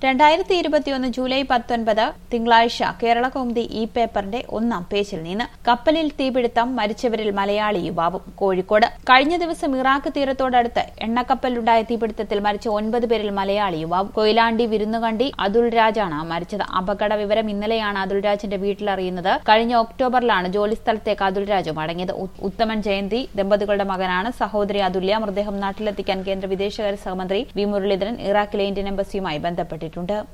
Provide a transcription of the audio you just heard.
2021 July 19 തിങ്കളാഴ്ച കേരളകൗമുദി ഈ പേപ്പറിന്റെ ഒന്നാം പേജിൽ നിന്ന് കപ്പലിൽ തീപിടുത്തം മരിച്ചവരിൽ മലയാളി യുവാവും കോഴിക്കോട്. കഴിഞ്ഞ ദിവസം ഇറാഖ് തീരത്തോടടുത്ത് എണ്ണക്കപ്പലുണ്ടായ തീപിടുത്തത്തിൽ മരിച്ച 9 പേരിൽ മലയാളി യുവാവും. കൊയിലാണ്ടി വിരുന്നുകണ്ടി അതുൽ രാജാണ് മരിച്ചത്. അപകട വിവരം ഇന്നലെയാണ് അതുൽ രാജിന്റെ വീട്ടിലറിയുന്നത്. കഴിഞ്ഞ ഒക്ടോബറിലാണ് ജോലിസ്ഥലത്തേക്ക് അതുൽ രാജു മടങ്ങിയത്. ഉത്തമൻ ജയന്തി ദമ്പതികളുടെ മകനാണ്. സഹോദരി അതുല്യ. മൃതദേഹം നാട്ടിലെത്തിക്കാൻ കേന്ദ്ര വിദേശകാര്യ സഹമന്ത്രി വി മുരളീധരൻ ഇറാഖിലെ ഇന്ത്യൻ എംബസിയുമായി ബന്ധപ്പെട്ടിട്ടുണ്ട്.